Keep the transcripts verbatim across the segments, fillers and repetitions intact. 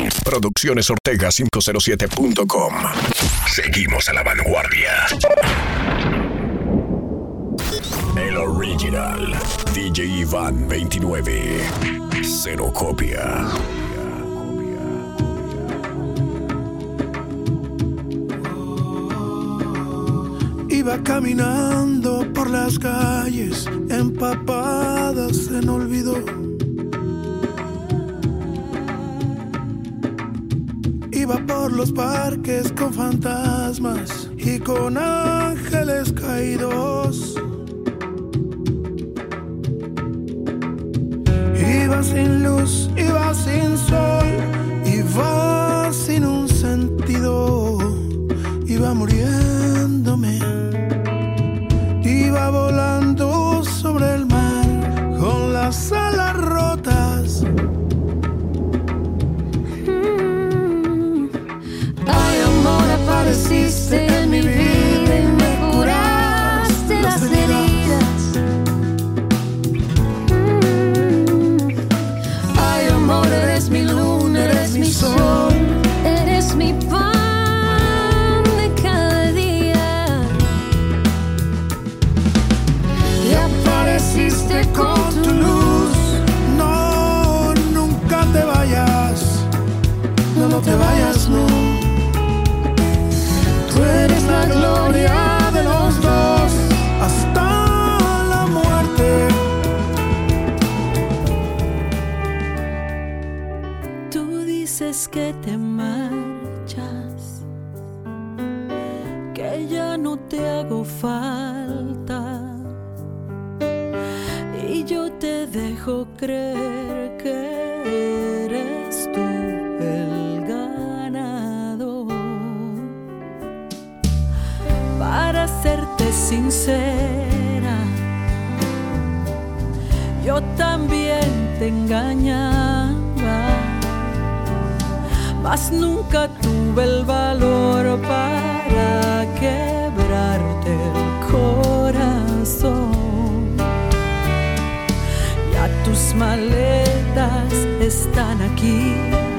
Producciones Ortega quinientos siete punto com. Seguimos a la vanguardia. El original D J Iván veintinueve. Cero copia. Iba caminando por las calles empapadas en olvido. Iba por los parques con fantasmas y con ángeles caídos. Iba sin luz, iba sin sol, iba sin un sentido. Iba muriéndome, iba volando sobre el mar con las alas rotas. Apareciste en mi vida y me curaste las heridas. Mm. Ay, amor, eres mi luna, eres mi sol, eres mi pan de cada día. Y apareciste con tu luz. No, nunca te vayas. No, no te vayas, no. Tú eres la gloria de los dos hasta la muerte. Tú dices que te marchas, que ya no te hago falta, y yo te dejo creer que eres tú el ganador. Para serte sincera, yo también te engañaba, mas nunca tuve el valor para quebrarte el corazón. Ya tus maletas están aquí,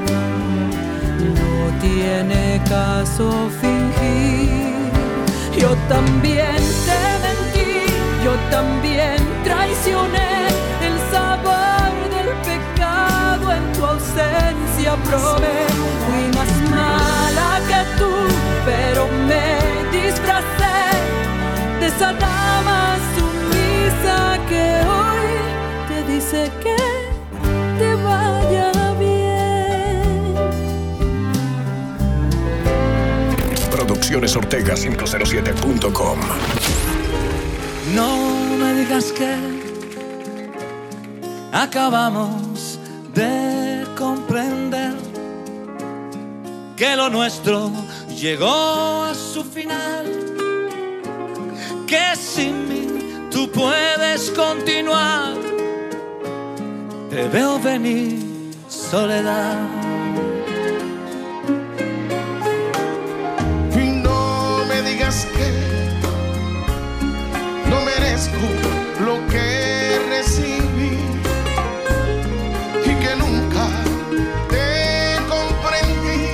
no tiene caso fingir. Yo también te mentí, yo también traicioné el sabor del pecado en tu ausencia probé. Fui más mala que tú, pero me disfracé de esa dama sumisa que hoy te dice que te vaya bien. Producciones Ortega quinientos siete punto com. No me digas que acabamos de comprender que lo nuestro llegó a su final, que sin mí tú puedes continuar. Te veo venir, soledad. Que no merezco lo que recibí y que nunca te comprendí,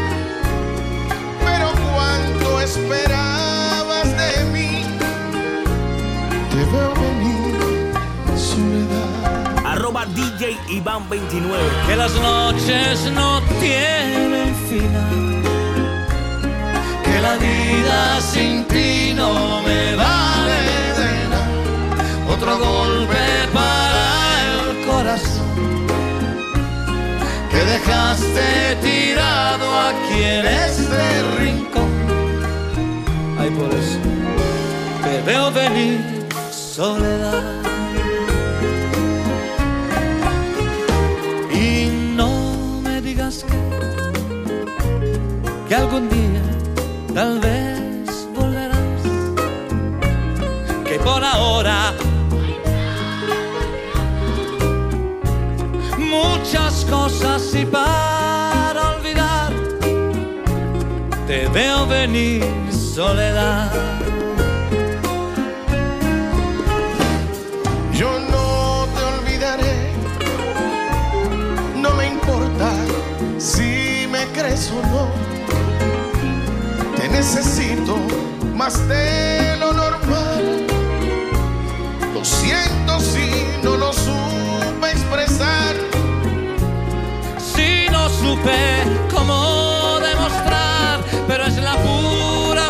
pero cuánto esperabas de mí. Te veo venir, soledad. Arroba D J Iván veintinueve. Que las noches no tienen final, que la vida sin ti no me vale de nada. Otro golpe para el corazón que dejaste tirado aquí en este rincón. Ay, por eso te veo venir, soledad. Y no me digas que, que algún día tal vez volverás, que por ahora muchas cosas y para olvidar te veo venir, soledad. Yo no te olvidaré, no me importa si necesito más de lo normal. Lo siento si no lo supe expresar. Si no supe cómo demostrar, pero es la pura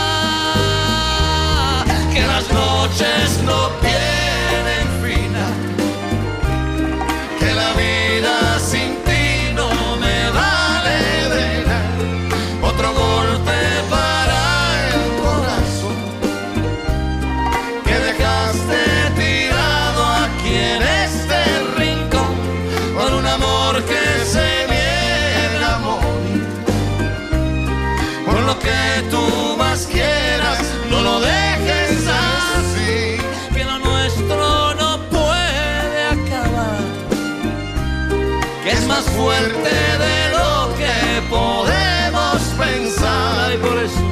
verdad que las noches no tienen final, que la vida sin ti no me vale de nada. Otro golpe para el corazón que dejaste tirado aquí en este rincón, con un amor que se viene a morir. Por lo que tú más quieras, no lo dejes así, que lo nuestro no puede acabar, que es más fuerte de lo que podemos pensar. Y por eso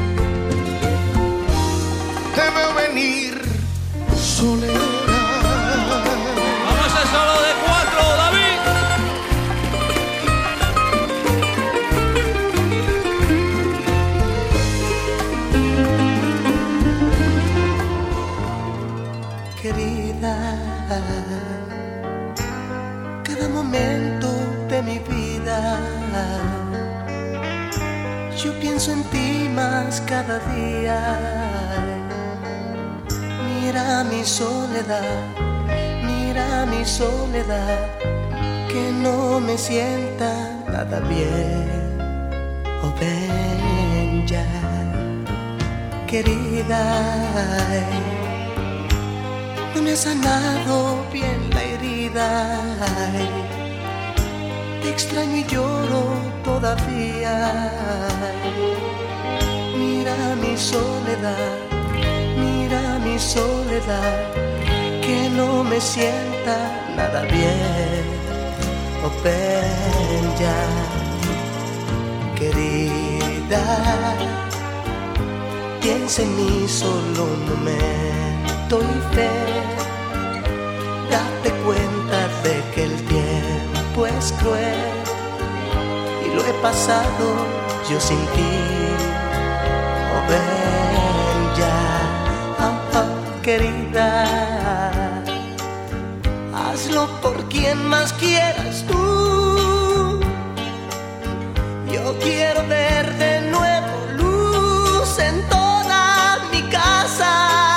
te veo venir, soledad. vamos a hacer solo de cuatro, David. Querida, cada momento de mi vida yo pienso en ti más cada día. Mira mi soledad, mira mi soledad, que no me sienta nada bien. Oh, ven ya, querida. No me ha sanado bien la herida. Te extraño y lloro todavía. Mira mi soledad, mira mi soledad, que no me sienta nada bien. Oh, ven ya, querida. Piensa en mí solo un momento y fe. Date cuenta de que el tiempo es cruel y lo he pasado yo sin ti. Oh, ven ya, oh, oh, querida. Hazlo por quien más quieras tú. Yo quiero ver de nuevo luz en toda mi casa.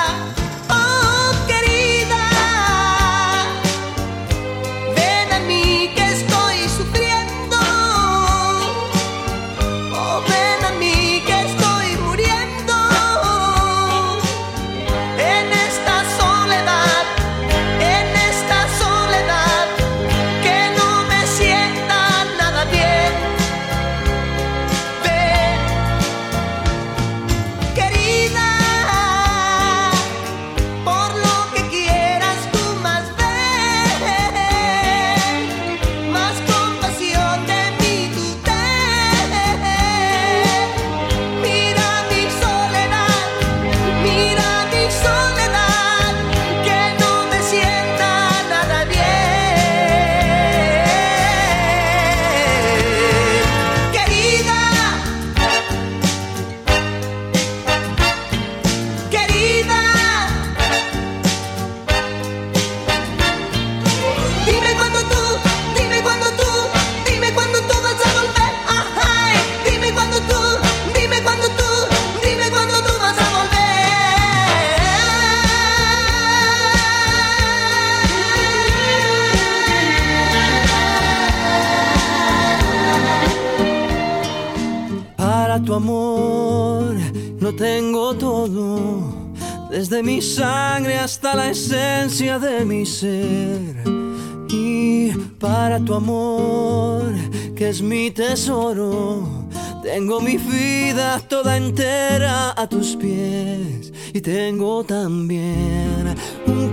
Tu amor lo tengo todo, desde mi sangre hasta la esencia de mi ser. Y para tu amor, que es mi tesoro, tengo mi vida toda entera a tus pies. Y tengo también un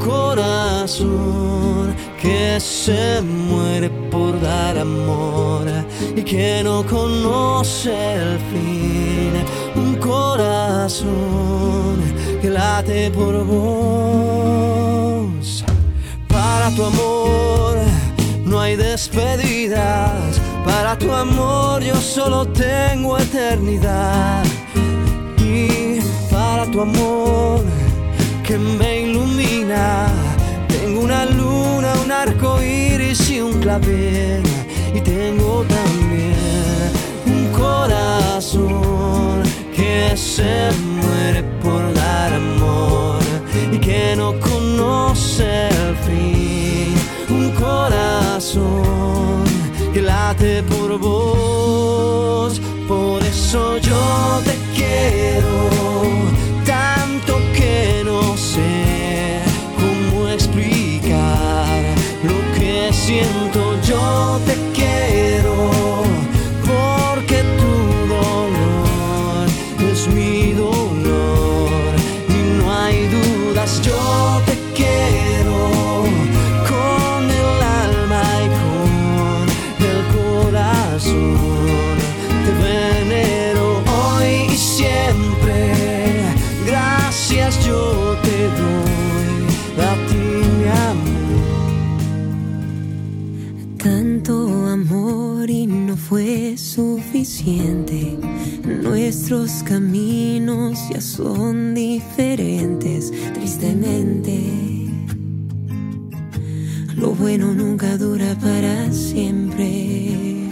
corazón que se muere por dar amor y que no conoce el fin. Un corazón que late por vos. Para tu amor no hay despedidas. Para tu amor yo solo tengo eternidad. sea tu amor que me ilumina. Tengo una luna, un arco iris y un clavel. Y tengo también un corazón que se muere por dar amor y que no conoce el fin. Un corazón que late por vos. Por eso yo te quiero tanto que no sé cómo explicar lo que siento. Yo te quiero porque tu dolor es mi dolor y no hay dudas. Yo te quiero con el alma y con el corazón. Te venero hoy y siempre. Gracias yo te doy a ti, mi amor. Tanto amor y no fue suficiente. Nuestros caminos ya son diferentes, tristemente. Lo bueno nunca dura para siempre.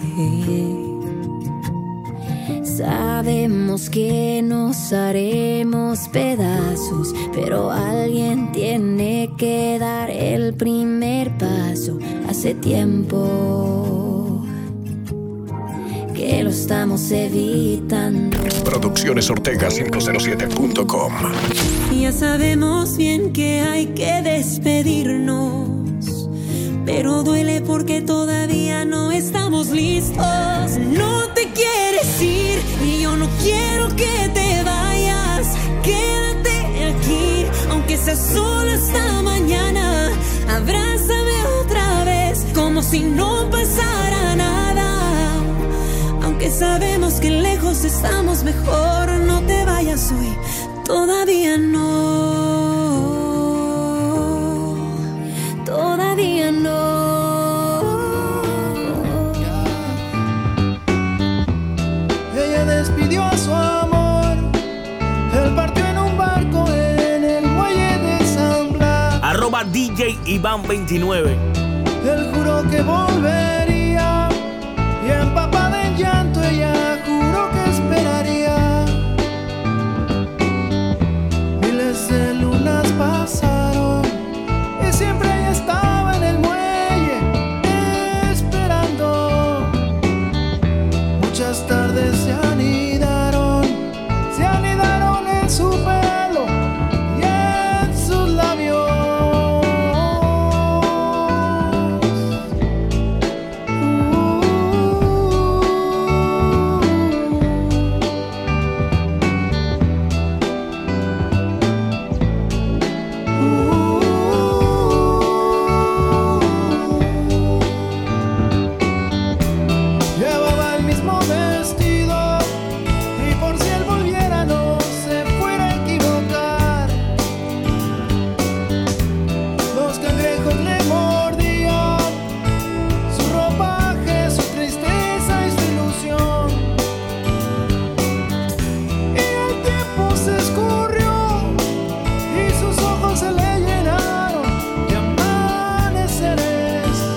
Sabemos que nos haremos pedazos, pero alguien tiene que dar el primer paso. Hace tiempo que lo estamos evitando. Producciones Ortega cinco cero siete punto com. Ya sabemos bien que hay que despedirnos, pero duele porque todavía no estamos listos. No te quieres ir y yo no quiero que te vayas. Quédate aquí, aunque sea solo esta mañana. Abrázame otra vez, como si no pasara nada. Aunque sabemos que lejos estamos mejor, no te vayas hoy, todavía no. Todavía no. Despidió a su amor, él partió en un barco en el muelle de San Blas. Arroba D J Iván veintinueve. Él juró que volvería y empapada en llanto ella juró que esperaría. Miles de lunas pasaron y siempre ella estaba en el muelle esperando. Muchas tardes se anidaron, se anidaron en su pelo y en sus labios. Llevaba el mismo vestido y por si él volviera no se fuera a equivocar. Los cangrejos le mordían su ropaje, su tristeza y su ilusión. Y el tiempo se escurrió y sus ojos se le llenaron de amaneceres.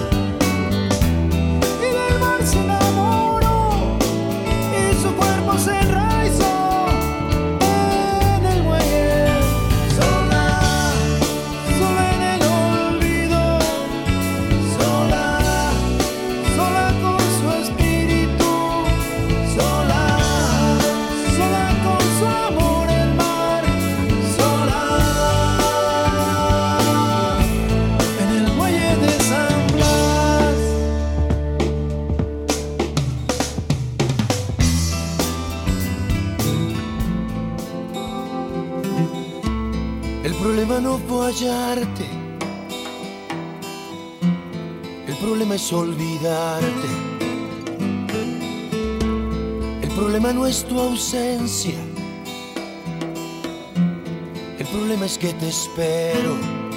Y del mar se enamoró y su cuerpo se enraizó en el muelle. Sola, sola en el olvido, sola, sola con su espíritu, sola, sola con su amor el mar, sola en el muelle de San Blas. El problema no fue hallarte, el problema es olvidarte. El problema no es tu ausencia, el problema es que te espero.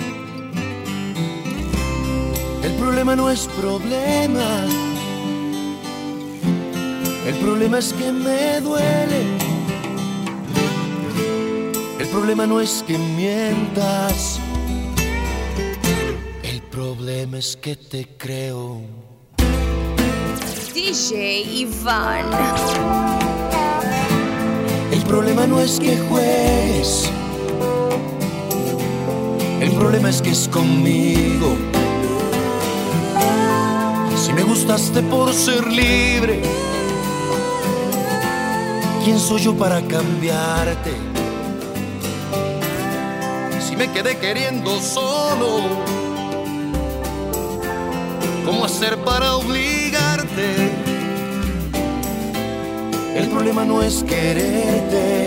El problema no es problema, el problema es que me duele. problema no es que mientas, el problema es que te creo. D J Iván. El problema no es que juegues, el problema es que es conmigo. Si me gustaste por ser libre, ¿quién soy yo para cambiarte? Si me quedé queriendo solo, ¿cómo hacer para obligarte? El problema no es quererte,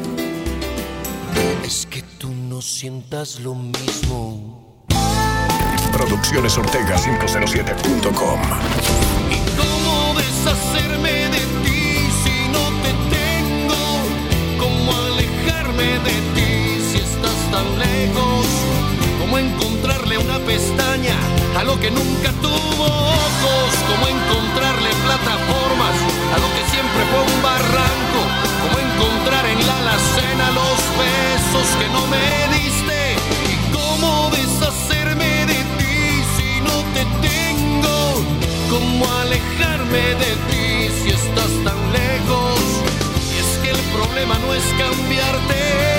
es que tú no sientas lo mismo. Producciones Ortega cinco cero siete punto com. ¿Y cómo deshacerme de ti si no te tengo? ¿Cómo alejarme de ti si estás tan lejos? ¿Cómo encontrarle una pestaña a lo que nunca tuvo ojos? ¿Cómo encontrarle plataformas a lo que siempre fue un barranco? ¿Cómo encontrar en la alacena los besos que no me diste? ¿Y cómo deshacerme de ti si no te tengo? ¿Cómo alejarme de ti si estás tan lejos? Y es que el problema no es cambiarte,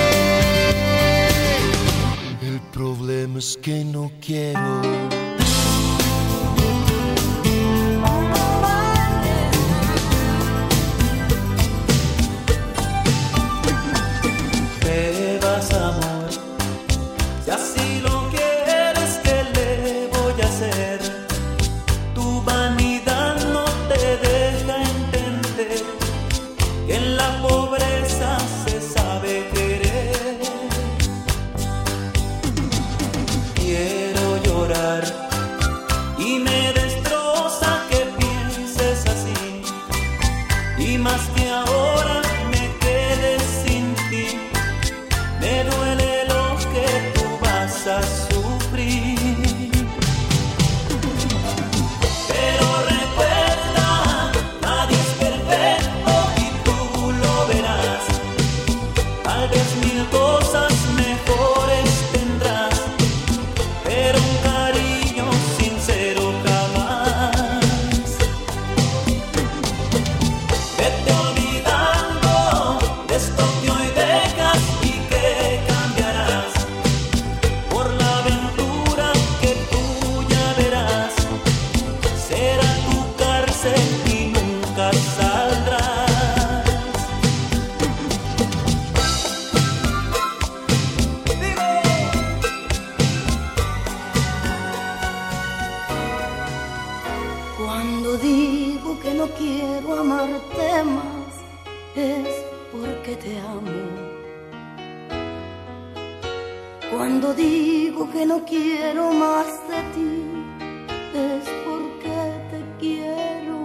el problema es que no quiero. ¿Qué vas, amor? Si así lo quieres, ¿qué le voy a hacer? Tu vanidad no te deja entender que en la pobreza se sabe querer. Quiero llorar y me destroza que pienses así, y más que ahora me quedes sin ti, me duele lo que tú vas a sufrir. Pero recuerda, nadie es perfecto y tú lo verás. Tal vez mil cosas mejores tendrás, pero un cariño sincero jamás. Vete olvidando de esto que hoy dejas y que cambiarás por la aventura que tú ya verás. Será tu cárcel y nunca saldrás. Cuando digo que no quiero amarte más, es porque te amo. Cuando digo que no quiero más de ti, es porque te quiero.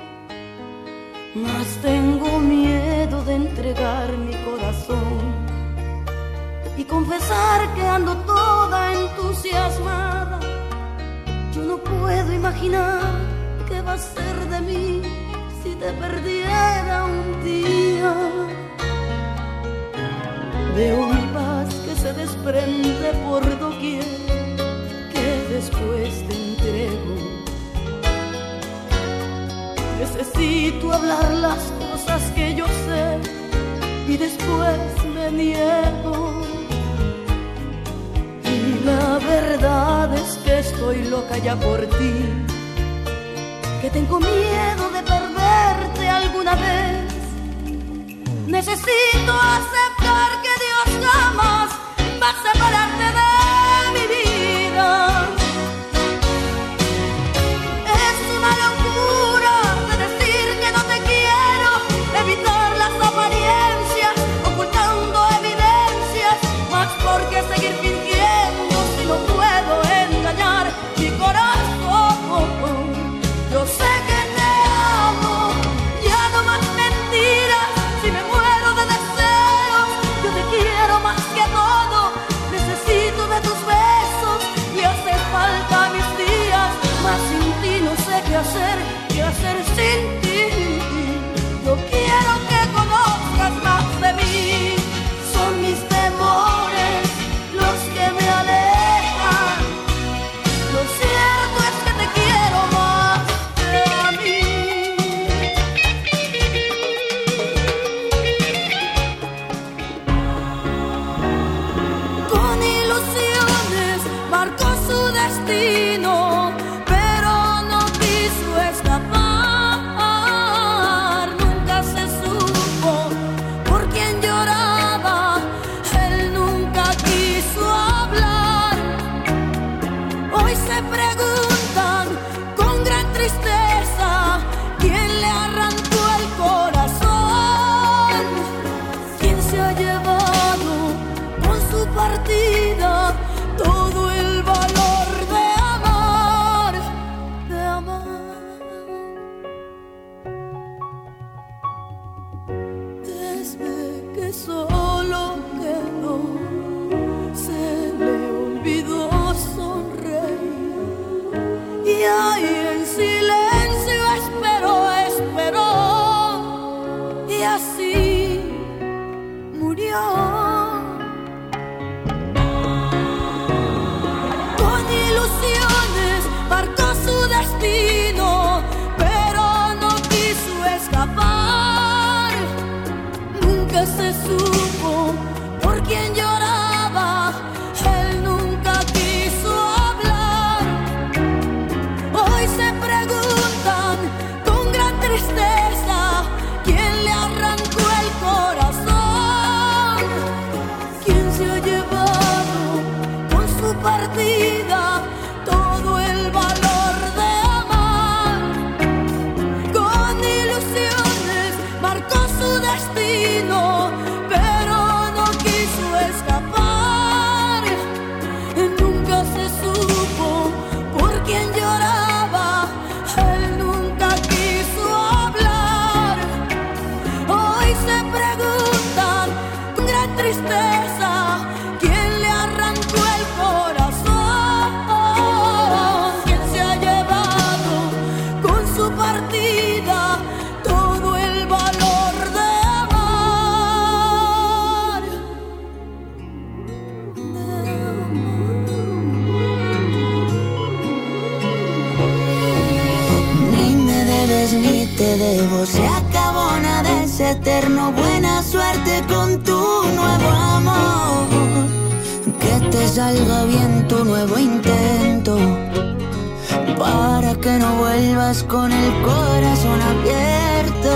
Mas tengo miedo de entregar mi corazón y confesar que ando toda entusiasmada. Yo no puedo imaginar qué va a ser de mí si te perdiera un día. Veo mi paz que se desprende por doquier, que después te entrego. Necesito hablar las cosas que yo sé y después me niego. Y la verdad es que estoy loca ya por ti, que tengo miedo de perderte alguna vez. Necesito aceptar que Dios jamás va a separarte de mi vida. Es una locura de decir que no te quiero, evitar las apariencias, ocultando evidencias. Mas ¿por qué seguir fingiendo si no puedo engañar mi corazón? Yo sé que te amo. que solo quedó, se le olvidó sonreír. Y ahí en silencio esperó, esperó, y así murió. Destino, pero no quiso escapar. Nunca se supo por quién lloraba, él nunca quiso hablar. Hoy se preguntan con gran tristeza quién le arrancó el corazón, quién se ha llevado con su partida todo el valor. Pero no quiso escapar. Nunca se supo por quién lloraba, él nunca quiso hablar. Hoy se preguntan con gran tristeza quién le arrancó el corazón, quién se ha llevado con su partida todo el valor. Ni te debo, se acabó, nada es eterno. Buena suerte con tu nuevo amor, que te salga bien tu nuevo intento, para que no vuelvas con el corazón abierto.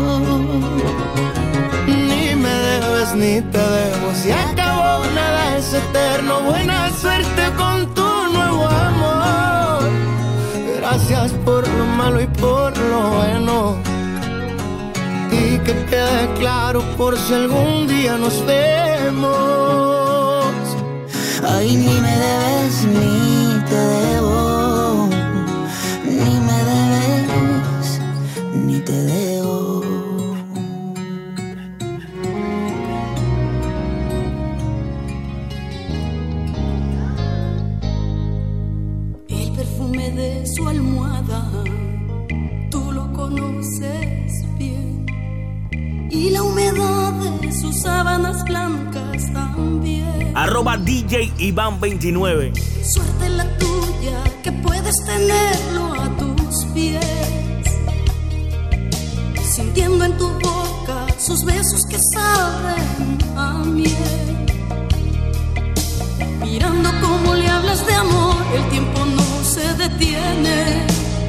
Ni me debes ni te debo, se acabó, nada es eterno. Buena suerte con tu nuevo amor. Gracias por lo malo y por lo bueno, y que quede claro por si algún día nos vemos. Ay, ni me debes ni te debo, ni me debes ni te debo. El perfume de su almohada, tú lo conoces bien, y la humedad de sus sábanas blancas también. Arroba D J Iván veintinueve. Suerte la tuya que puedes tenerlo a tus pies, sintiendo en tu boca sus besos que saben a miel, mirando cómo le hablas de amor, el tiempo no se detiene.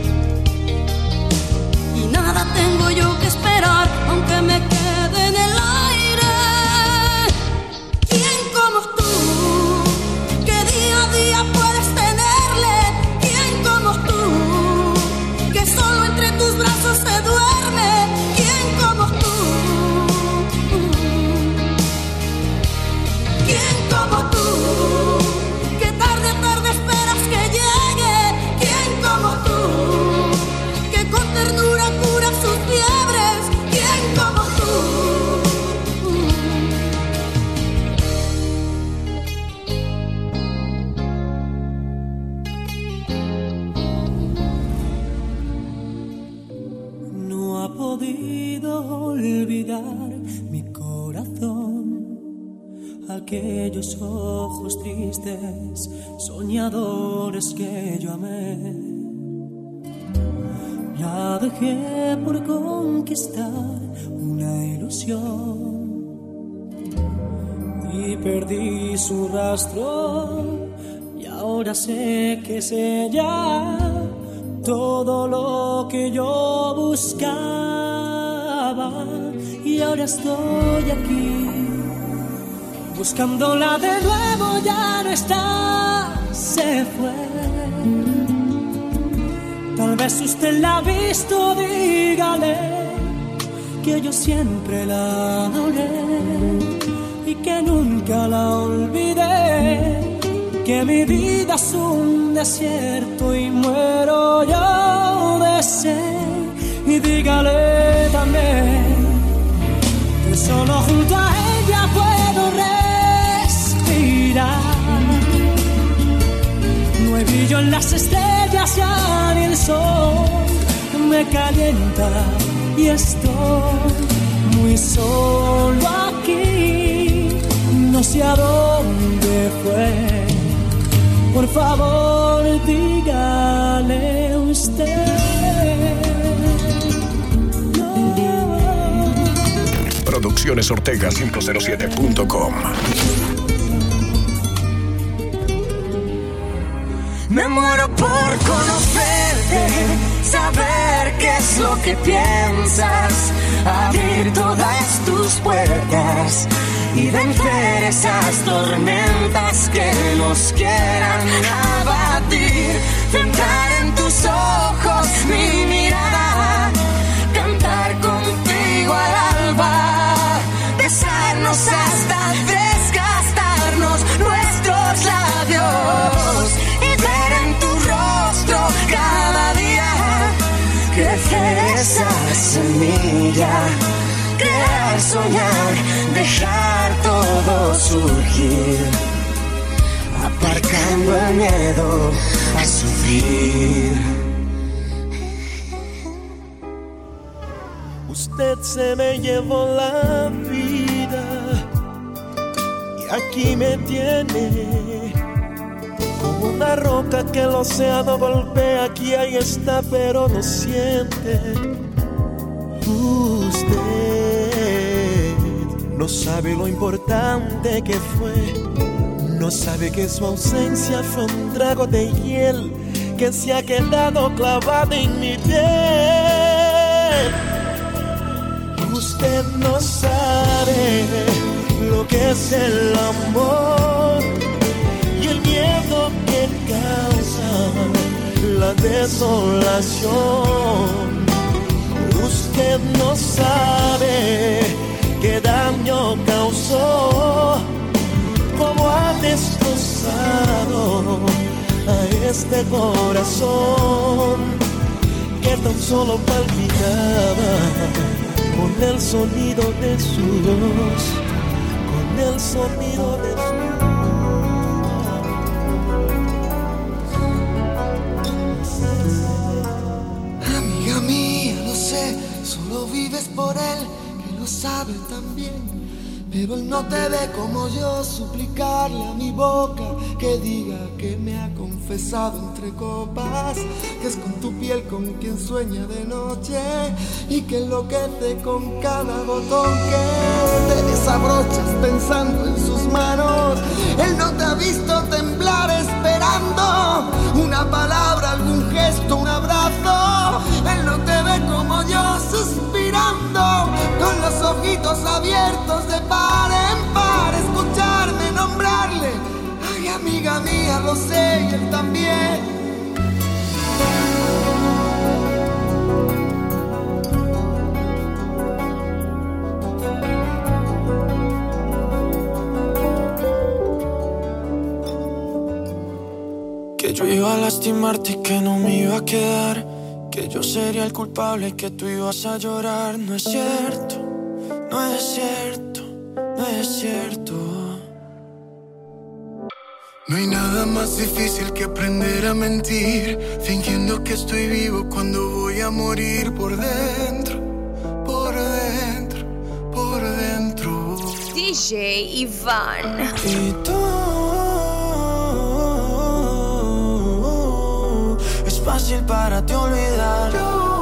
Y nada tengo yo que esperar, aunque me quede en el aire. ¿Quién como tú, que día a día puedes tenerle? ¿Quién como tú, que solo entre tus brazos se duerme? ¿Quién como tú? ¿Quién como tú, que tarde a tarde esperas que llegue? ¿Quién como tú, que con ternura cura sus fiebres? ¿Quién como tú? No ha podido olvidar mi corazón aquellos ojos tristes, soñadores que yo amé. Ya dejé por conquistar una ilusión y perdí su rastro, y ahora sé que es ella todo lo que yo buscaba. Y ahora estoy aquí buscándola de nuevo, ya no está, se fue. Tal vez usted la ha visto, dígale que yo siempre la adoré y que nunca la olvidé, que mi vida es un desierto y muero yo de sed. Y dígale también que solo junto a él brillo en las estrellas ya ni el sol me calienta y estoy muy solo aquí. No sé a dónde fue. Por favor, dígale usted. Producciones Ortega cinco cero siete punto com. Me muero por conocerte, saber qué es lo que piensas, abrir todas tus puertas y vencer esas tormentas que nos quieran abatir. Entrar en tus ojos mi mirada, cantar contigo al alba, besarnos hasta desgastarnos nuestros labios y ver en tu rostro cada día crecer esa semilla, crear, soñar, dejar todo surgir, aparcando el miedo a sufrir. Usted se me llevó la vida y aquí me tiene como una roca que el océano golpea. Aquí ahí está pero no siente. Usted no sabe lo importante que fue, no sabe que su ausencia fue un trago de hiel que se ha quedado clavado en mi piel. Usted no sabe lo que es el amor y el miedo que causa la desolación. Usted no sabe qué daño causó, cómo ha destrozado a este corazón que tan solo palpitaba con el sonido de su voz, con el sonido de su voz. Amiga mía, lo sé, solo vives por él, que lo sabe también. Pero él no te ve como yo, suplicarle a mi boca que diga que me ha confesado entre copas, que es con tu piel con quien sueña de noche y que enloquece con cada botón que te desabrochas pensando en sus manos. Él no te ha visto temblar esperando una palabra, algún gesto, un abrazo. Él no te ve como yo suspirando con los ojitos abiertos de par en par, escucharme nombrarle. Ay, amiga mía, lo sé y él también. Que yo iba a lastimarte y que no me iba a quedar, que yo sería el culpable y que tú ibas a llorar. No es cierto, no es cierto, no es cierto. No hay nada más difícil que aprender a mentir, fingiendo que estoy vivo cuando voy a morir por dentro, por dentro, por dentro. D J Iván. Y tú, es fácil para ti olvidar.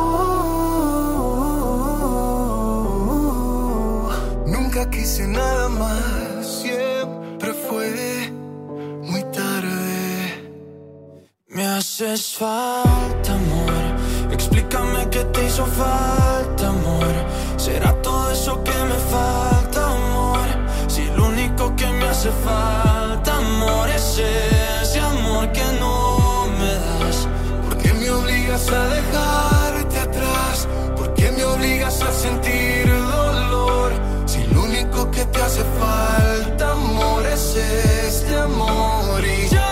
Nunca quise nada más, siempre fue muy tarde. Me haces falta, amor. Explícame qué te hizo falta, amor. ¿Será todo eso que me falta, amor? Si lo único que me hace falta, amor, es ese amor que no me das. ¿Por qué me obligas a dejarte atrás? ¿Por qué me obligas a sentir dolor? Si lo único que te hace falta, amor, es este amor. Y yo,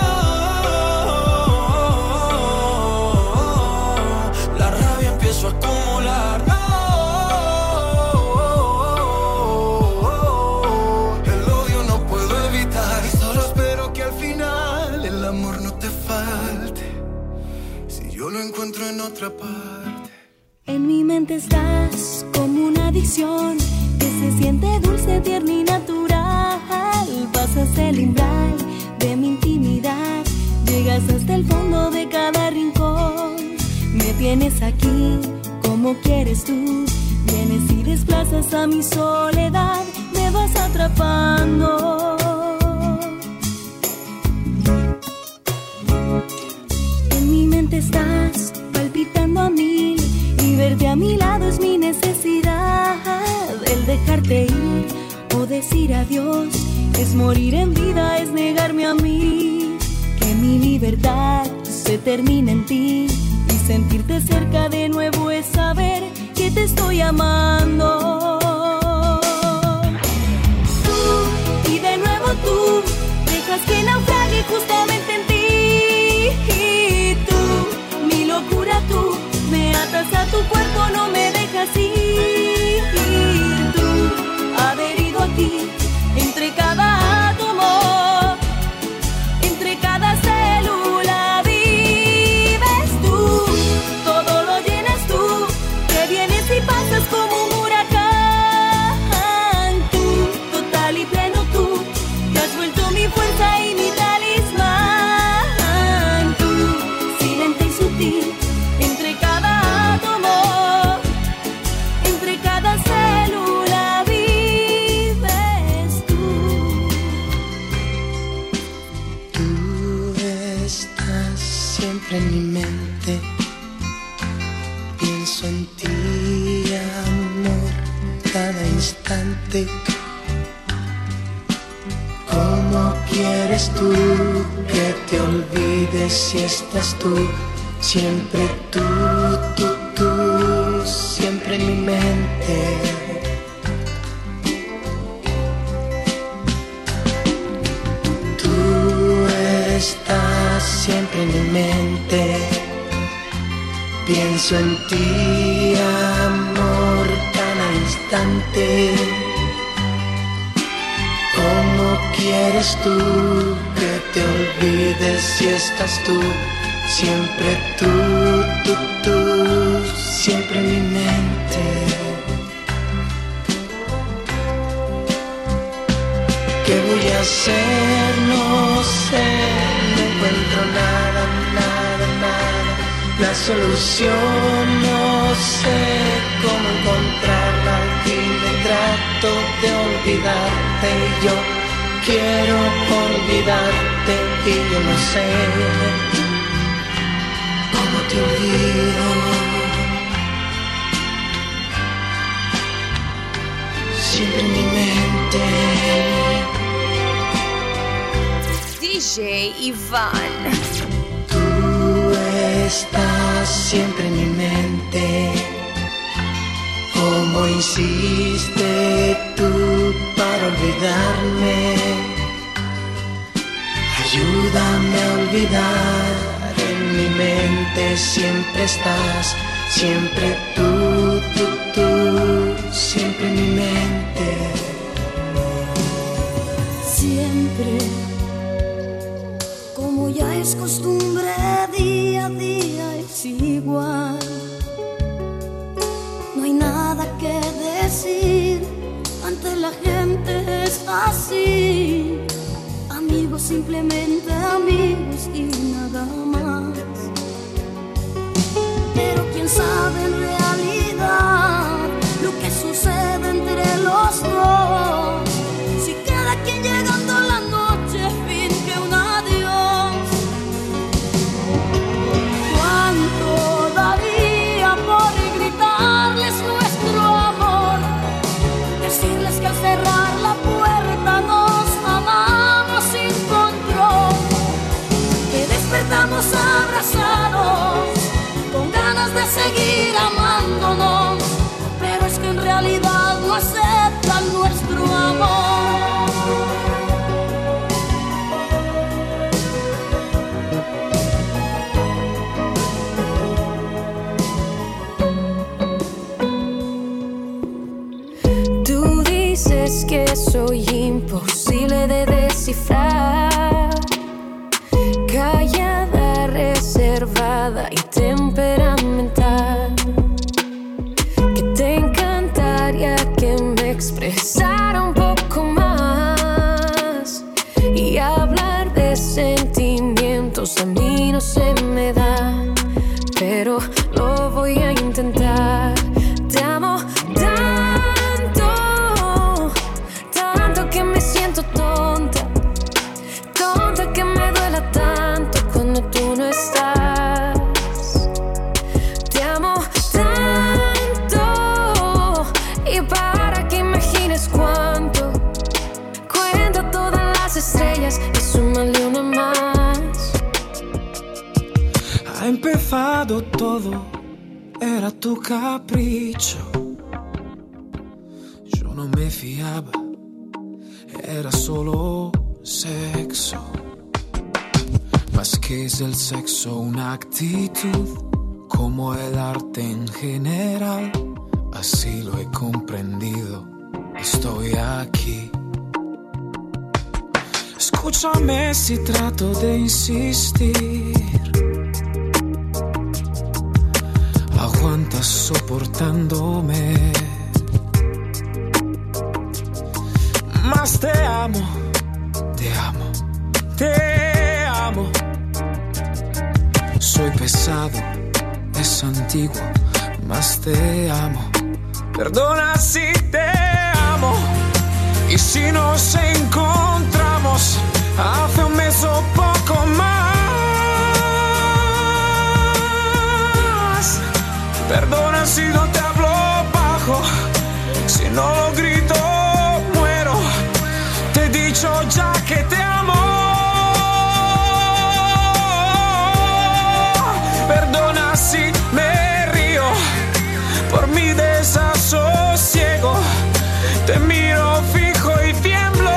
la rabia empiezo a acumular. atraparte. En mi mente estás como una adicción que se siente dulce, tierna y natural. Pasas el umbral de mi intimidad, llegas hasta el fondo de cada rincón. Me tienes aquí como quieres tú, vienes y desplazas a mi soledad, me vas atrapando. En mi mente estás palpitando a mil y verte a mi lado es mi necesidad. El dejarte ir o decir adiós es morir en vida, es negarme a mí. Que mi libertad se termina en ti y sentirte cerca de nuevo es saber que te estoy amando. Tú y de nuevo tú dejas que naufrague justamente en ti. Y tú, mi locura tú, me atas a tu cuerpo, no me dejas ir. Y tú, adherido aquí, entre cada átomo, entre cada célula vives tú, todo lo llenas tú, que vienes y pasas como un huracán. Tú, total y pleno tú, te has vuelto mi fuerza y mi talismán. Tú, silente y sutil, entre cada átomo, entre cada célula vives tú. Tú estás siempre en mi mente, pienso en ti, amor, cada instante. ¿Cómo quieres tú que te olvides si estás tú? Siempre tú, tú, tú, siempre en mi mente. Tú estás siempre en mi mente, pienso en ti, amor, cada instante. ¿Cómo quieres tú que te olvides si estás tú? Siempre tú, tú, tú, siempre en mi mente. ¿Qué voy a hacer? No sé, no encuentro nada, nada, nada. La solución no sé cómo encontrarla y me trato de olvidarte y yo quiero olvidarte y yo no sé cómo te olvido. Siempre en mi mente. D J Iván. Tú estás siempre en mi mente. ¿Cómo hiciste tú para olvidarme? Ayúdame a olvidar, en mi mente siempre estás, siempre tú, tú, tú, siempre en mi mente. Siempre, como ya es costumbre, día a día es igual. No hay nada que decir, ante la gente es así. Amigos, simplemente amigos y nada más. Pero quién sabe en realidad lo que sucede entre los dos. Si cada quien llegando a la noche finge un adiós. ¿Cuánto daría por gritarles nuestro amor? Decirles que al cerrar la puerta nos amamos sin control. Que despertamos abrazados con ganas de seguir amándonos, pero es que en realidad no aceptan nuestro amor. Tú dices que soy imposible de descifrar, callada, reservada y temperamental. dado todo, era tu capricho. Yo no me fiaba, era solo sexo. Más que es el sexo una actitud, como el arte en general. Así lo he comprendido, estoy aquí. Escúchame si trato de insistir. Aguantas soportándome. Más te amo, te amo, te amo. Soy pesado, es antiguo, más te amo. Perdona si te amo. Y si nos encontramos hace un mes o poco más. Perdona si no te hablo bajo, si no lo grito muero. Te he dicho ya que te amo. Perdona si me río por mi desasosiego. Te miro fijo y tiemblo.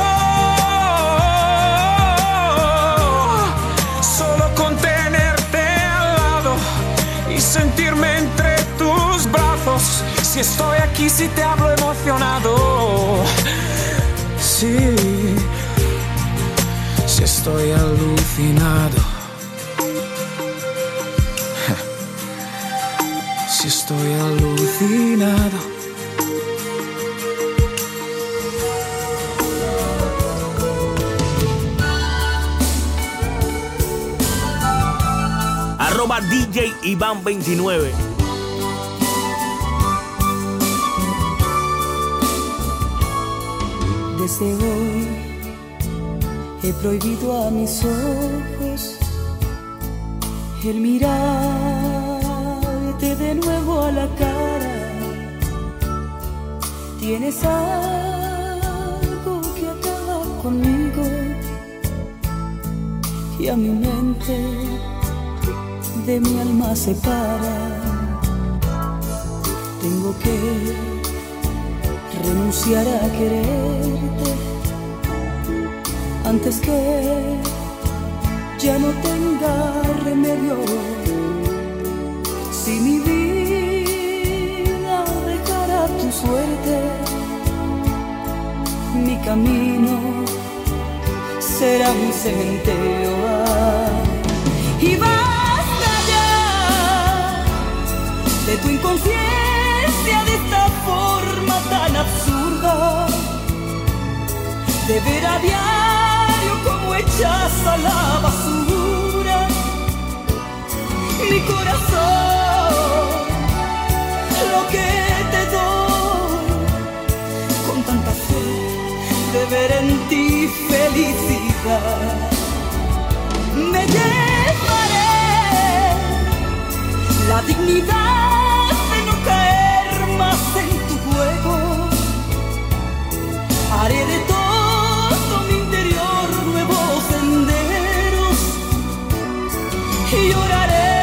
Solo con tenerte al lado y sentirme entre tus brazos. Si estoy aquí, si te hablo emocionado. Sí, si estoy alucinado. Si estoy alucinado. Arroba D J Iván veintinueve. Desde hoy he prohibido a mis ojos el mirarte de nuevo a la cara. Tienes algo que acaba conmigo y a mi mente de mi alma separa. Tengo que renunciar a quererte antes que ya no tenga remedio. Si mi vida dejara tu suerte, mi camino será un cementerio. Y basta ya de tu inconsciencia, de esta forma tan absurda de ver a diario como echas a la basura mi corazón, lo que te doy con tanta fe de ver en ti felicidad. Me llevaré la dignidad de no caer más en tu juego. Haré de todo mi interior nuevos senderos y lloraré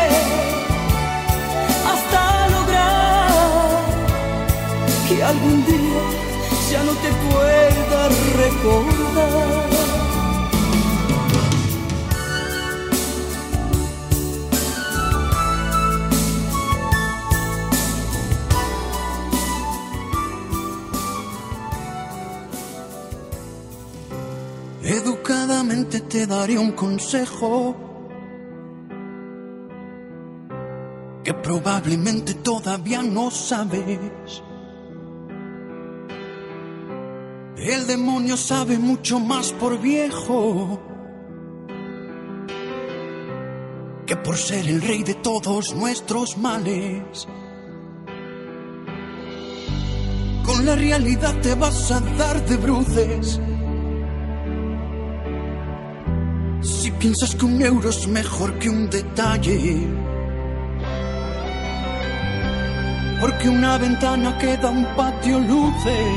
hasta lograr que algún día ya no te pueda recordar. Educadamente te daré un consejo que probablemente todavía no sabes. El demonio sabe mucho más por viejo que por ser el rey de todos nuestros males. Con la realidad te vas a dar de bruces si piensas que un euro es mejor que un detalle, porque una ventana que da un patio luces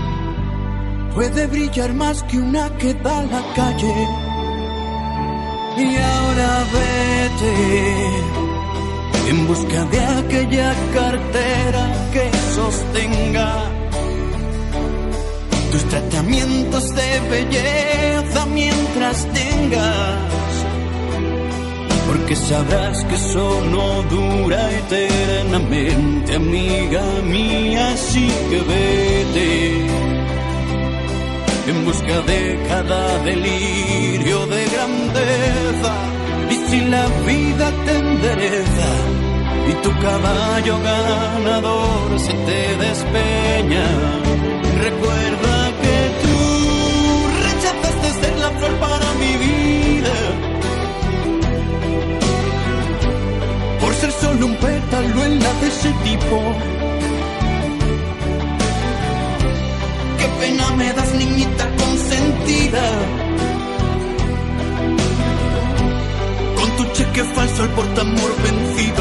puede brillar más que una que da a la calle. Y ahora vete en busca de aquella cartera que sostenga tus tratamientos de belleza mientras tengas, porque sabrás que eso no dura eternamente, amiga mía, así que vete en busca de cada delirio de grandeza. Y si la vida te endereza y tu caballo ganador se te despeña, recuerda que tú rechazaste ser la flor para mi vida por ser solo un pétalo en la de ese tipo. Qué pena me das, niñita consentida, con tu cheque falso al portamor vencido.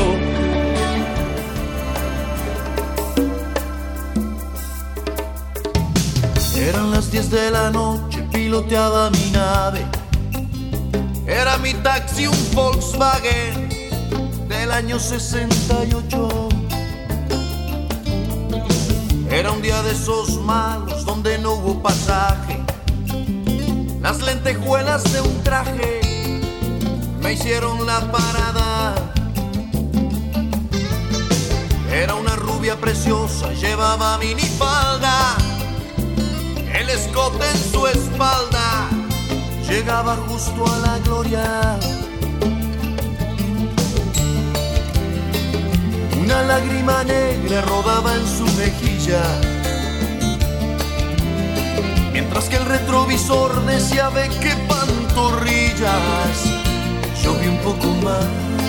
Eran las diez de la noche, piloteaba mi nave. Era mi taxi un Volkswagen del año sesenta y ocho. Era un día de esos malos donde no hubo pasaje. Las lentejuelas de un traje me hicieron la parada. Era una rubia preciosa, llevaba minifalda, el escote en su espalda llegaba justo a la gloria. Una lágrima negra rodaba en su mejilla, mientras que el retrovisor decía: ve qué pantorrillas. Yo vi un poco más.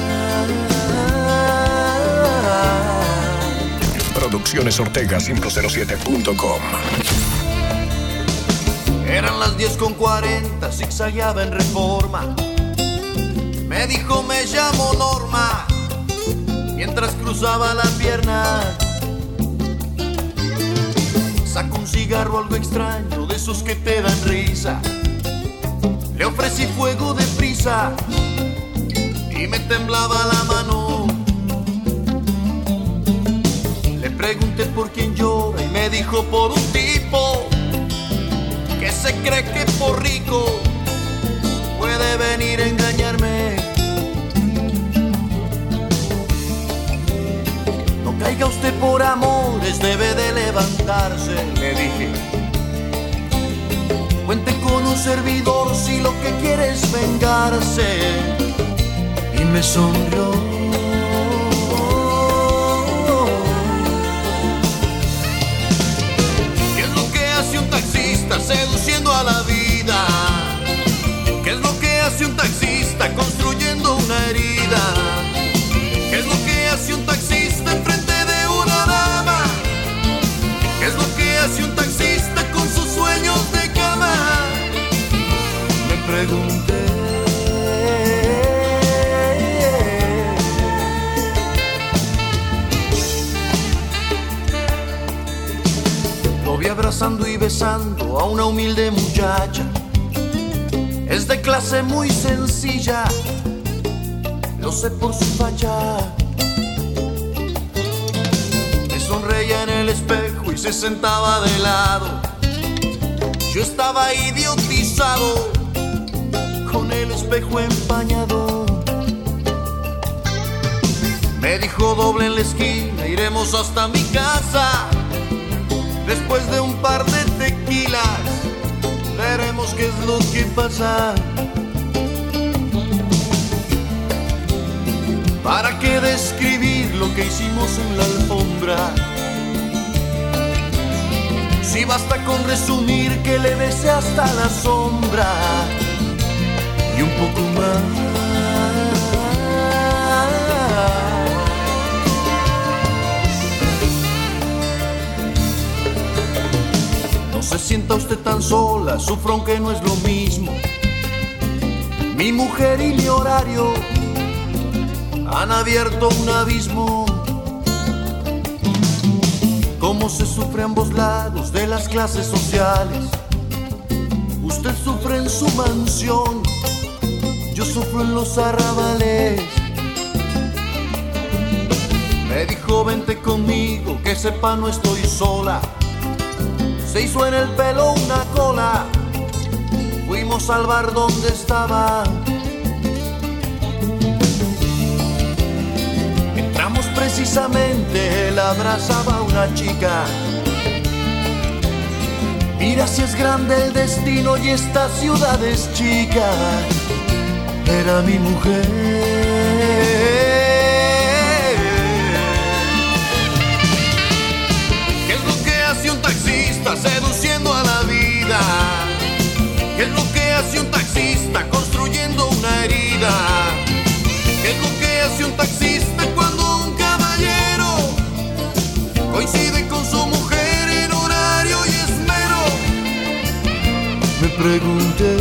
Producciones Ortega cinco cero siete punto com. Eran las diez con cuarenta, zigzagueaba en Reforma. Me dijo: me llamo Norma, mientras cruzaba la pierna. Sacó un cigarro algo extraño, de esos que te dan risa. Le ofrecí fuego de prisa y me temblaba la mano. Le pregunté por quién llora y me dijo: por un tipo que se cree que por rico puede venir a engañarme. No caiga usted por amores, debe de levantarse, le dije. Cuente con un servidor si lo que quiere es vengarse. Y me sonrió. ¿Qué es lo que hace un taxista seduciendo a la vida? ¿Qué es lo que hace un taxista construyendo una herida? ¿Qué es lo que hace un taxista enfrente de una dama? ¿Qué es lo que hace un taxista con sus sueños de cama? Me pregunté. Lo vi abrazando y besando a una humilde muchacha. Es de clase muy sencilla, lo sé por su facha. Me sonreía en el espejo y se sentaba de lado. Yo estaba idiotizado con el espejo empañado. Me dijo: doble en la esquina, iremos hasta mi casa. Después de un par de tequilas veremos qué es lo que pasa. ¿Para qué describir lo que hicimos en la alfombra? Si basta con resumir que le besé hasta la sombra y un poco más. No se sienta usted tan sola, sufro aunque no es lo mismo. Mi mujer y mi horario han abierto un abismo. Cómo se sufre a ambos lados de las clases sociales. Usted sufre en su mansión, yo sufro en los arrabales. Me dijo vente conmigo, que sepa no estoy sola. Se hizo en el pelo una cola, fuimos al bar donde estaba. Entramos precisamente, la abrazaba una chica. Mira si es grande el destino y esta ciudad es chica. Era mi mujer. ¿Qué es lo que hace un taxista seduciendo a la vida? ¿Qué es lo que hace un taxista construyendo una herida? ¿Qué es lo que hace un taxista cuando un caballero coincide con su mujer en horario y esmero? Me pregunté.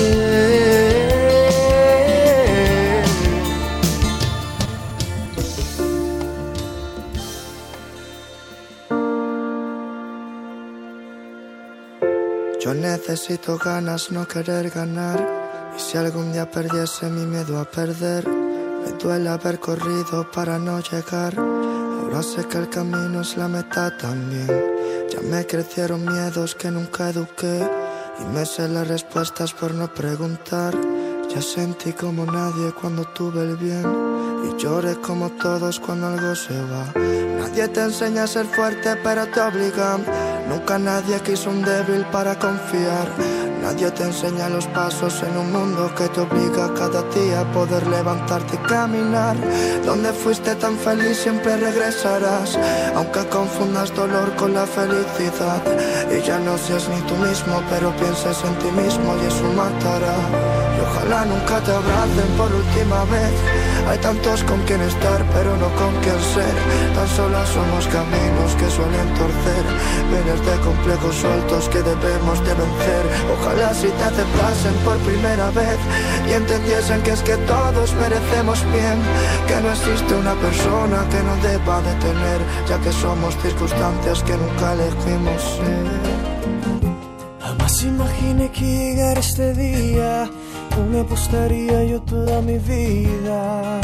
Yo necesito ganas, no querer ganar. Y si algún día perdiese mi miedo a perder, me duele haber corrido para no llegar. Ahora sé que el camino es la meta también. Ya me crecieron miedos que nunca eduqué, y me sé las respuestas por no preguntar. Ya sentí como nadie cuando tuve el bien, y lloré como todos cuando algo se va. Nadie te enseña a ser fuerte, pero te obligan. Nunca nadie quiso un débil para confiar. Nadie te enseña los pasos en un mundo que te obliga cada día a poder levantarte y caminar. Donde fuiste tan feliz siempre regresarás, aunque confundas dolor con la felicidad. Y ya no seas ni tú mismo, pero pienses en ti mismo y eso matará. Y ojalá nunca te abracen por última vez. Hay tantos con quien estar, pero no con quien ser. Tan solas somos caminos que suelen torcer, miles de complejos sueltos que debemos de vencer. Ojalá si te aceptasen por primera vez y entendiesen que es que todos merecemos bien, que no existe una persona que no deba de tener, ya que somos circunstancias que nunca elegimos ser. Jamás imaginé que llegara este día, me apostaría yo toda mi vida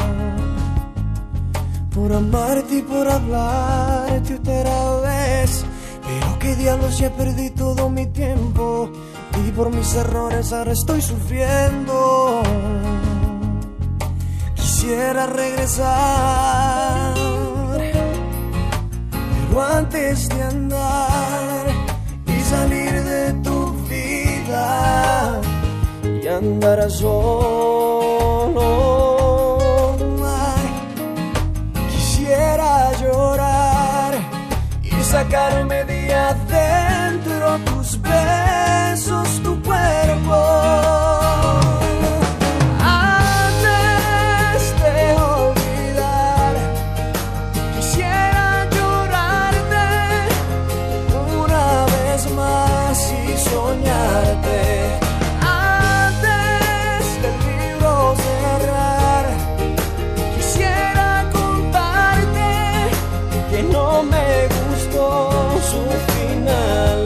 por amarte y por hablarte otra vez. Pero qué diablos, ya perdí todo mi tiempo y por mis errores ahora estoy sufriendo. Quisiera regresar, pero antes de andar y salir de tu vida y andar solo, ay, quisiera llorar y sacarme de adentro tus besos, tu cuerpo. Antes de olvidar, quisiera llorarte una vez más y soñarte. Antes del libro cerrar, quisiera contarte que no me gustó su final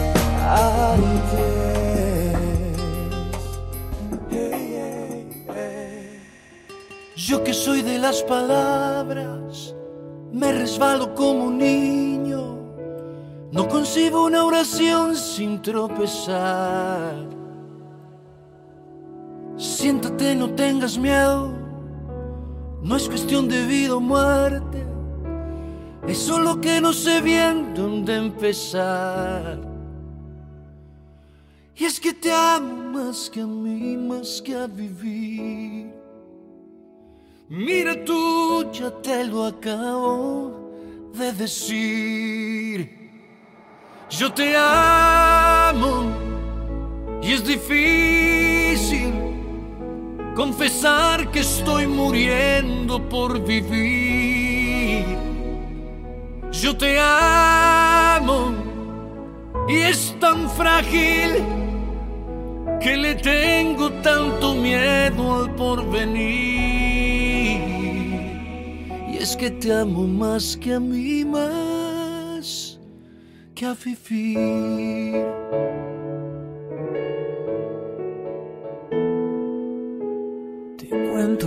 antes. Hey, hey, hey. Yo que soy de las palabras, me resbalo como un niño. No concibo una oración sin tropezar. Siéntate, no tengas miedo. No es cuestión de vida o muerte, es solo que no sé bien dónde empezar. Y es que te amo más que a mí, más que a vivir. Mira tú, ya te lo acabo de decir. Yo te amo y es difícil confesar que estoy muriendo por vivir. Yo te amo y es tan frágil que le tengo tanto miedo al porvenir. Y es que te amo más que a mí, más que a vivir.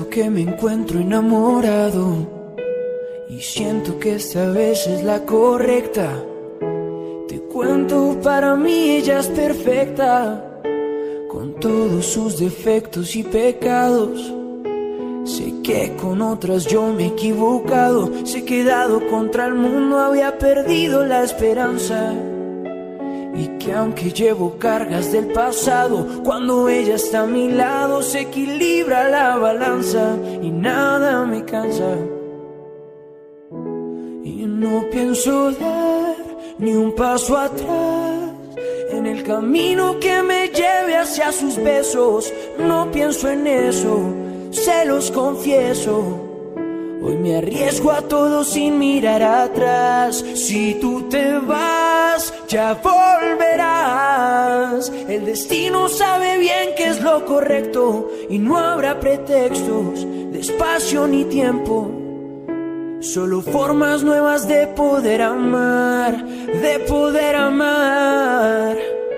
que me encuentro enamorado y siento que esta vez es la correcta. Te cuento, para mí ella es perfecta, con todos sus defectos y pecados. Sé que con otras yo me he equivocado, sé que he dado contra el mundo, había perdido la esperanza. Y que aunque llevo cargas del pasado, cuando ella está a mi lado se equilibra la balanza y nada me cansa. Y no pienso dar ni un paso atrás en el camino que me lleve hacia sus besos. No pienso en eso, se los confieso. Hoy me arriesgo a todo sin mirar atrás. Si tú te vas, ya volverás. El destino sabe bien que es lo correcto y no habrá pretextos de espacio ni tiempo. Solo formas nuevas de poder amar, de poder amar.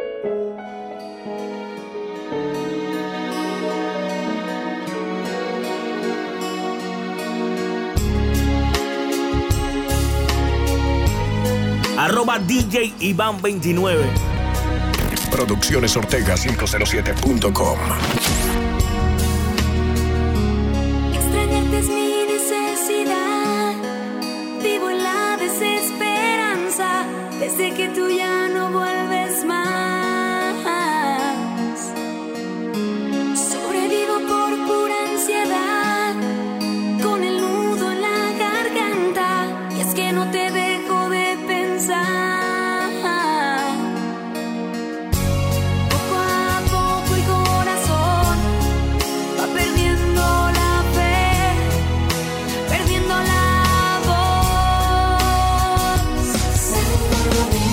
Arroba D J Iván veintinueve. Producciones Ortega cinco cero siete punto com. Extrañarte es mi necesidad. Vivo en la desesperanza desde que tú ya no vuelves más. Sobrevivo por pura ansiedad, con el nudo en la garganta. Y es que no te dejo de pensar. Poco a poco el corazón va perdiendo la fe, perdiendo la voz. Sálvame,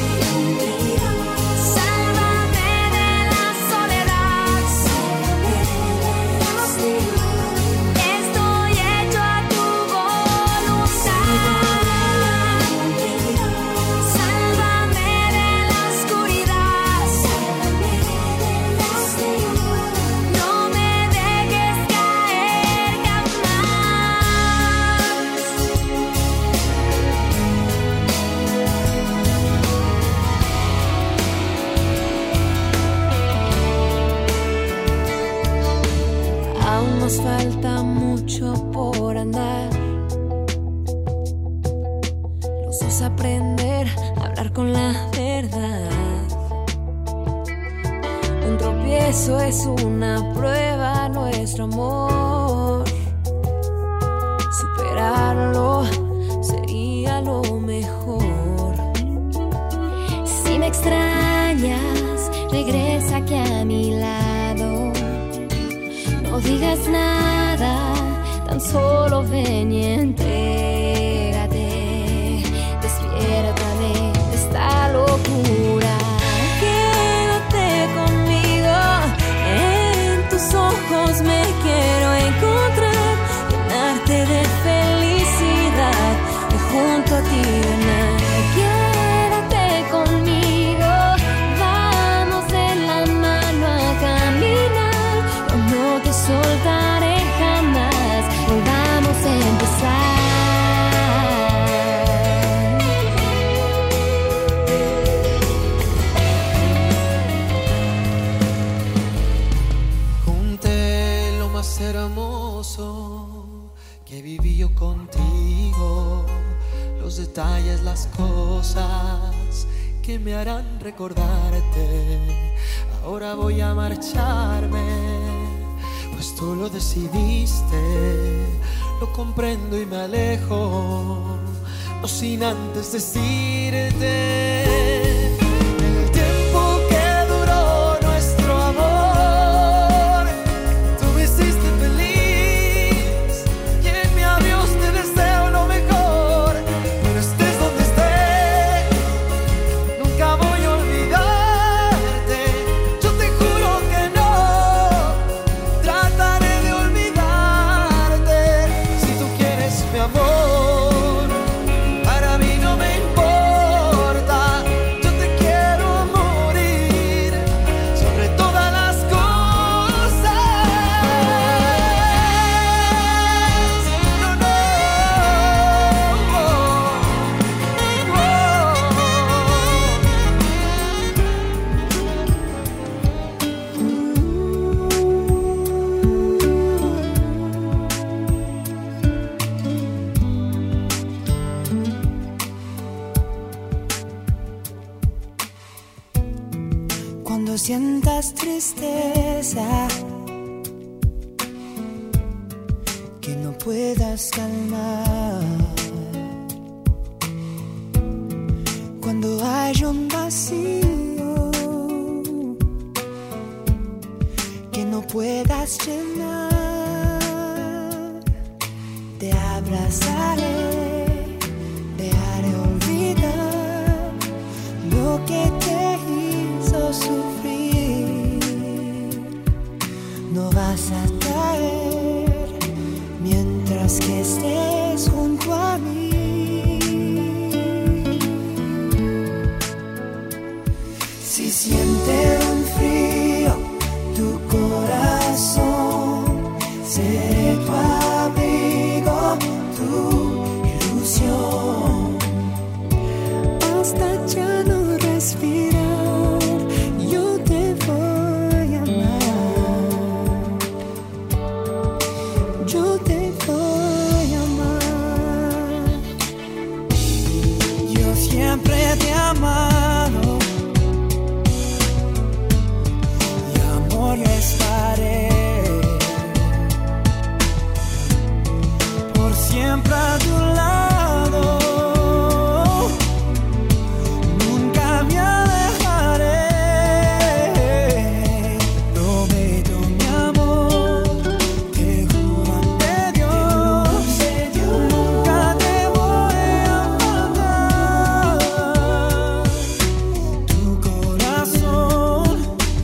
sálvame de la soledad. Estoy hecho a tu voluntad. Sálvame de la oscuridad. No me dejes caer jamás. Aún nos falta mucho por andar. Los dos aprender a hablar con la verdad. Un tropiezo es una prueba, nuestro amor. Superarlo sería lo mejor. Si me extrañas, regresa aquí a mi lado. No digas nada, tan solo ven y entrégate. Despierta de esta locura. Quédate conmigo, en tus ojos me quiero encontrar. Llenarte de felicidad y junto a ti ganar. Quédate conmigo, vamos de la mano a caminar. Yo no te soltaré jamás, vamos a empezar. Junté lo más hermoso que viví yo contigo, los detalles, las cosas que me harán recordarte. Ahora voy a marcharme, pues tú lo decidiste. Lo comprendo y me alejo, no sin antes decirte. El tiempo que duró nuestro amor, tú me hiciste feliz y en mi adiós te deseo lo mejor. Pero estés donde estés, nunca voy a olvidarte. Yo te juro que no trataré de olvidarte. Si tú quieres mi amor, para mí no me importa. Cuando sientas tristeza que no puedas calmar, cuando hay un vacío que no puedas llenar, te abrazaré, te haré olvidar lo que te hizo sufrir. No vas a caer mientras que estés junto a mí. Si siente un frío tu corazón, seré tu abrigo, tu ilusión. Hasta ya no respirar, yo te voy a amar. Yo te voy a amar. Yo siempre te he amado. Y estaré por siempre a tu lado, nunca me alejaré. Prometo mi amor, te juro ante Dios, nunca te voy a faltar. Tu corazón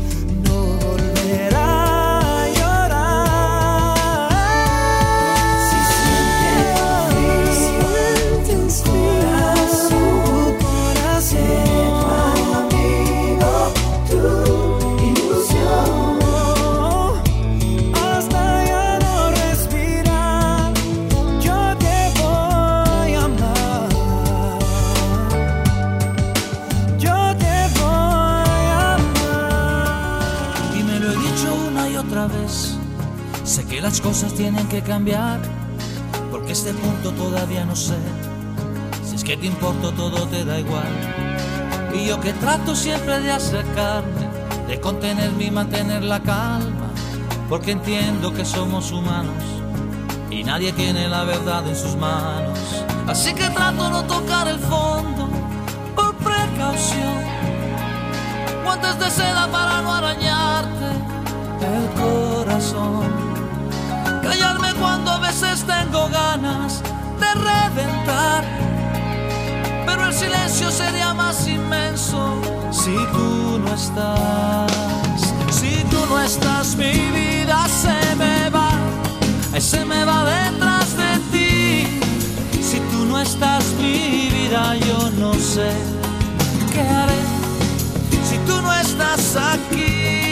las cosas tienen que cambiar, porque a este punto todavía no sé si es que te importo, todo te da igual. Y yo que trato siempre de acercarme, de contenerme y mantener la calma, porque entiendo que somos humanos y nadie tiene la verdad en sus manos. Así que trato de no tocar el fondo por precaución, guantes de seda para no arañarte el corazón, callarme cuando a veces tengo ganas de reventar, pero el silencio sería más inmenso si tú no estás. Si tú no estás, mi vida se me va, se me va detrás de ti. Si tú no estás, mi vida, yo no sé qué haré. Si tú no estás aquí,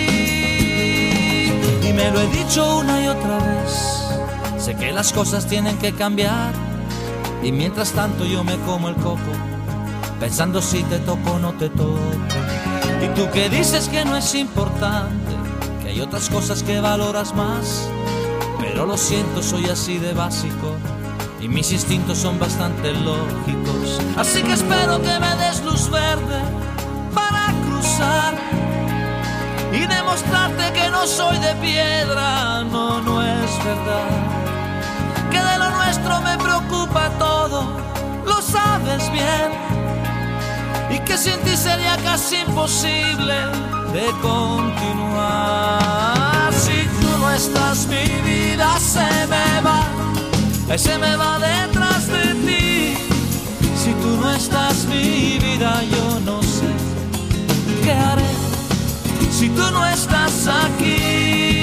y me lo he dicho una y otra vez, sé que las cosas tienen que cambiar, y mientras tanto yo me como el coco, pensando si te toco o no te toco. Y tú que dices que no es importante, que hay otras cosas que valoras más, pero lo siento, soy así de básico y mis instintos son bastante lógicos. Así que espero que me des luz verde para cruzar y demostrarte que no soy de piedra. No, no es verdad, que de lo nuestro me preocupa todo, lo sabes bien, y que sin ti sería casi imposible de continuar. Si tú no estás, mi vida se me va, se me va detrás de ti. Si tú no estás, mi vida, yo no sé qué haré. Si tú no estás aquí,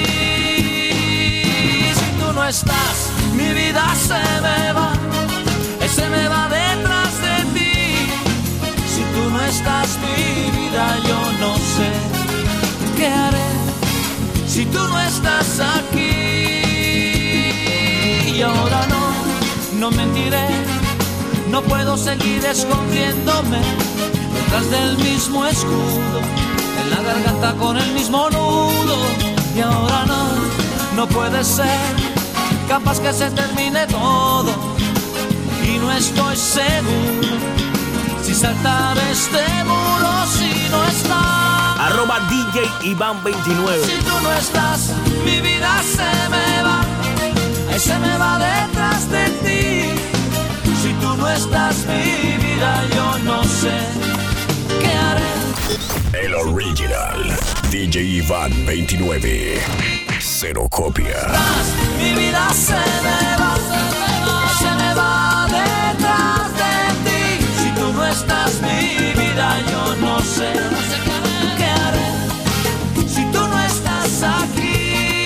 si tú no estás, mi vida se me va, se me va detrás de ti. Si tú no estás, mi vida, yo no sé qué haré. Si tú no estás aquí, y ahora no, no mentiré, no puedo seguir escondiéndome detrás del mismo escudo, en la garganta con el mismo nudo. Y ahora no, no puede ser, capaz que se termine todo, y no estoy seguro si saltar este muro. Si no está, Arroba D J Iván veintinueve. Si tú no estás, mi vida se me va. Ay, se me va detrás de ti. Si tú no estás, mi vida, yo no sé qué haré. El original D J Iván veintinueve. Cero copia. Mi vida se me va, se me va detrás de ti. Si tú no estás, mi vida, yo no sé qué haré. Si tú no estás aquí,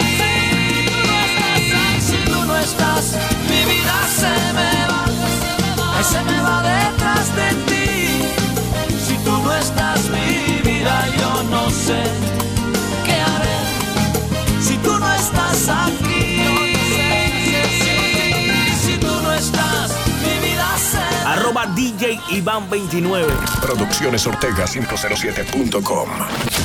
si tú no estás, mi vida se me va, se me va detrás de ti. Si tú no estás, mi vida, yo no sé qué haré. Si tú no estás aquí, si tú no estás, mi vida se... Arroba D J Iván veintinueve. Producciones Ortega quinientos siete punto com.